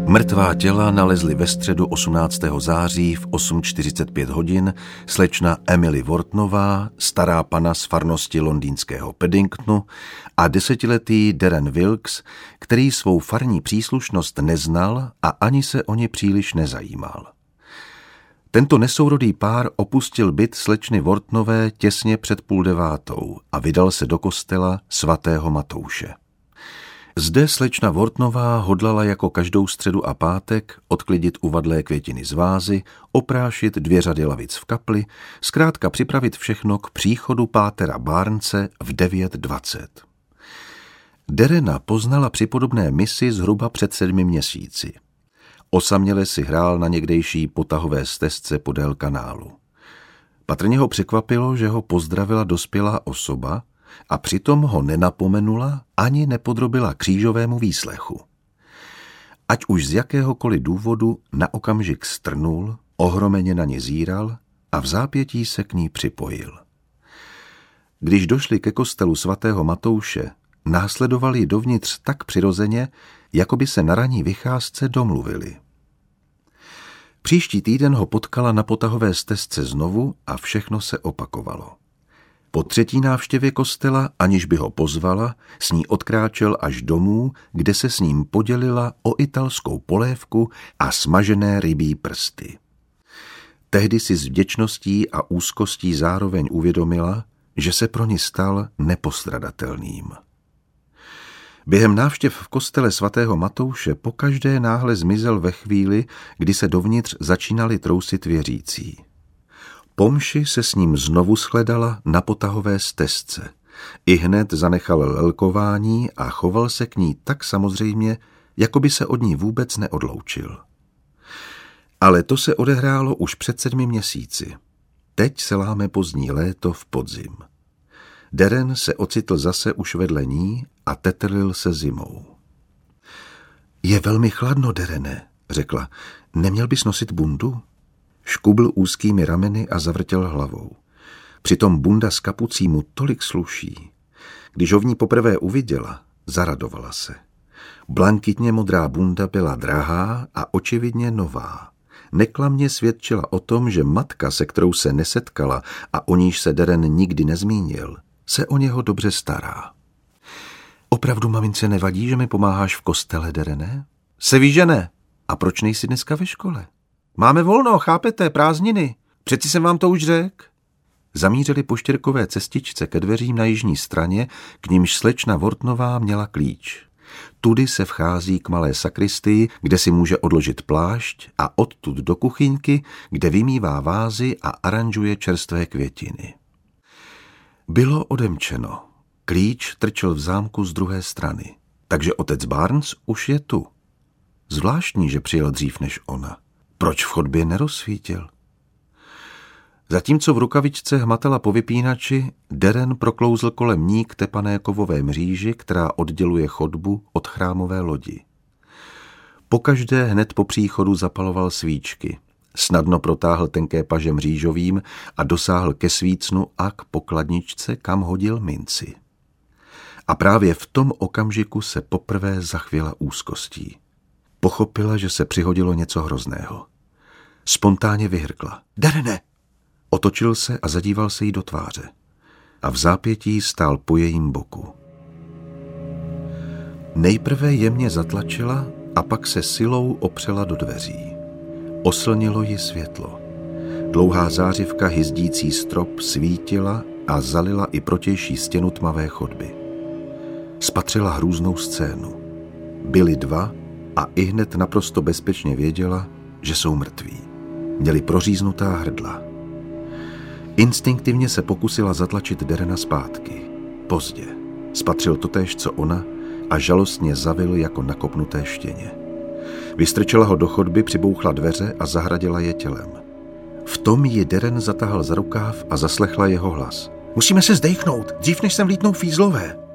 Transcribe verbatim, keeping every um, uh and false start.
Mrtvá těla nalezli ve středu osmnáctého září v osm čtyřicet pět hodin slečna Emily Wortonová, stará pana z farnosti londýnského Paddingtonu, a desetiletý Darren Wilkes, který svou farní příslušnost neznal a ani se o ně příliš nezajímal. Tento nesourodý pár opustil byt slečny Wortonové těsně před půl devátou a vydal se do kostela svatého Matouše. Zde slečna Wortonová hodlala jako každou středu a pátek odklidit uvadlé květiny z vázy, oprášit dvě řady lavic v kapli, zkrátka připravit všechno k příchodu pátera Barnese v devět dvacet. Darrena poznala při podobné misi zhruba před sedmi měsíci. Osaměle si hrál na někdejší potahové stezce podél kanálu. Patrně ho překvapilo, že ho pozdravila dospělá osoba, a přitom ho nenapomenula ani nepodrobila křížovému výslechu. Ať už z jakéhokoliv důvodu na okamžik strnul, ohromeně na ně zíral a v zápětí se k ní připojil. Když došli ke kostelu svatého Matouše, následovali ji dovnitř tak přirozeně, jako by se na ranní vycházce domluvili. Příští týden ho potkala na potahové stezce znovu a všechno se opakovalo. Po třetí návštěvě kostela, aniž by ho pozvala, s ní odkráčel až domů, kde se s ním podělila o italskou polévku a smažené rybí prsty. Tehdy si s vděčností a úzkostí zároveň uvědomila, že se pro ní stal nepostradatelným. Během návštěv v kostele svatého Matouše pokaždé náhle zmizel ve chvíli, kdy se dovnitř začínali trousit věřící. Po mši se s ním znovu shledala na potahové stezce. Ihned zanechal lelkování a choval se k ní tak samozřejmě, jako by se od ní vůbec neodloučil. Ale to se odehrálo už před sedmi měsíci. Teď se láme pozdní léto v podzim. Darren se ocitl zase už vedle ní a tetrlil se zimou. Je velmi chladno, Darrene, řekla. Neměl bys nosit bundu? Škubl úzkými rameny a zavrtěl hlavou. Přitom bunda s kapucí mu tolik sluší. Když ho v ní poprvé uviděla, zaradovala se. Blankitně modrá bunda byla drahá a očividně nová. Neklamně svědčila o tom, že matka, se kterou se nesetkala a o níž se Darren nikdy nezmínil, se o něho dobře stará. Opravdu mamince nevadí, že mi pomáháš v kostele, Darrene? Se ví, že ne. A proč nejsi dneska ve škole? Máme volno, chápete, prázdniny. Přeci jsem vám to už řekl. Zamířili po štěrkové cestičce ke dveřím na jižní straně, k nímž slečna Wortonová měla klíč. Tudy se vchází k malé sakristii, kde si může odložit plášť, a odtud do kuchyňky, kde vymývá vázy a aranžuje čerstvé květiny. Bylo odemčeno. Klíč trčel v zámku z druhé strany. Takže otec Barnes už je tu. Zvláštní, že přijel dřív než ona. Proč v chodbě nerozsvítil? Zatímco v rukavičce hmatala po vypínači, Darren proklouzl kolem ní k tepané kovové mříži, která odděluje chodbu od chrámové lodi. Pokaždé hned po příchodu zapaloval svíčky. Snadno protáhl tenké paže mřížovým a dosáhl ke svícnu a k pokladničce, kam hodil minci. A právě v tom okamžiku se poprvé zachvěla úzkostí. Pochopila, že se přihodilo něco hrozného. Spontánně vyhrkla. Darrene! Otočil se a zadíval se jí do tváře. A v zápětí stál po jejím boku. Nejprve jemně zatlačila a pak se silou opřela do dveří. Oslnilo ji světlo. Dlouhá zářivka hyzdící strop svítila a zalila i protější stěnu tmavé chodby. Spatřila hrůznou scénu. Byli dva a ihned naprosto bezpečně věděla, že jsou mrtví. Měli proříznutá hrdla. Instinktivně se pokusila zatlačit Darrena zpátky. Pozdě. Spatřil totéž, co ona, a žalostně zavil jako nakopnuté štěně. Vystrčila ho do chodby, přibouchla dveře a zahradila je tělem. V tom ji Darren zatahal za rukáv a zaslechla jeho hlas. Musíme se zdejchnout, dřív než sem vlítnou fízlové.